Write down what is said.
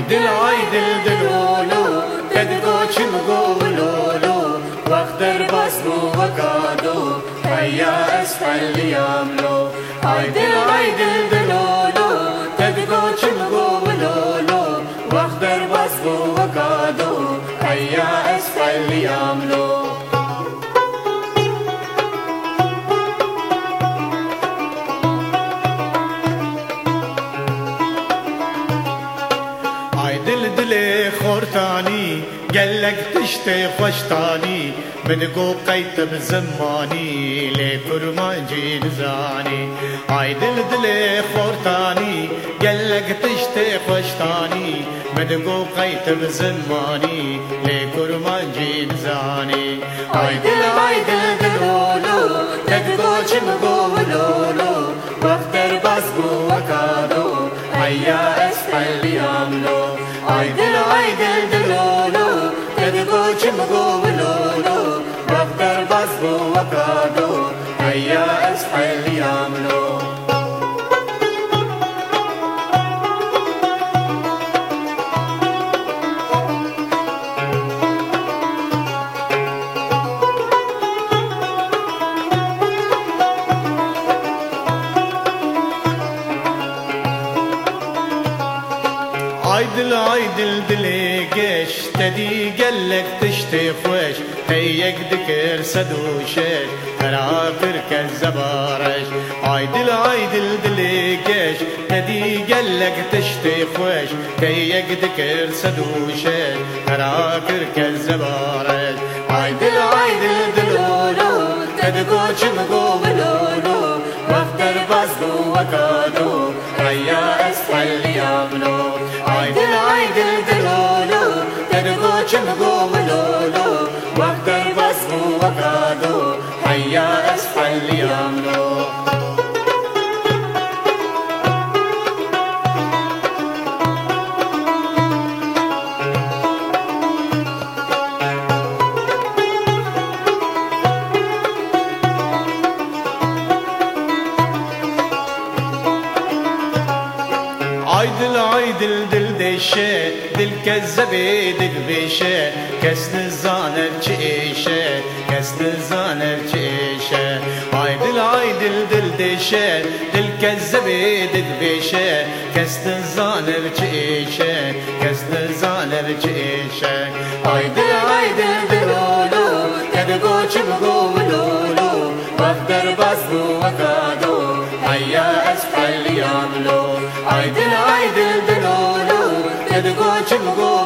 عیدل دلولو تدگو چمگولولو وقت در بزمو وکادو هیا اسفل یاملو عیدل دلولو تدگو چمگولولو وقت در بزمو وکادو هیا اسفل یاملو دل خورتانی گلک تشت خوشتانی بدگو قیتب زمانی لی کرمان جین زانی آی دل خورتانی گلک تشت خوشتانی بدگو قیتب زمانی لی کرمان جین زانی آی دل دلولو تدگو چمگولولو وقت در بزگو وکادو هیا اسفل یاملو عیدل دلولو تدگو چمگولولو وقت در بزگو وکادو هیا اسفل یاملو عیدل دلی گش تدی گلک تشتی خوش هیک دکر سدوشش تراکر که زبارش عیدل دلی گش تدی گلک تشتی خوش هیک دکر سدوشش تراکر که زبارش عیدل دلولو تدگو چمگولولو وقت در بزگو وکادو هیا اسفل یاملو عیدل دلولو تدگو چمگولولو وقت در بزگو وکادو هیا اسفل یاملو عیدل دل دیشه دل کذبه دل بیشه کس نزانر چه ایشه کس نزانر چه ایشه عیدل دل دیشه دل کذبه دل بیشه کس نزانر چه ایشه کس نزانر چه ایشه عیدل دلولو تدگو چمگولولو وقت در بزگو وکادو هیا اسفل یاملو عیدل دلولو تدگو چمگولولو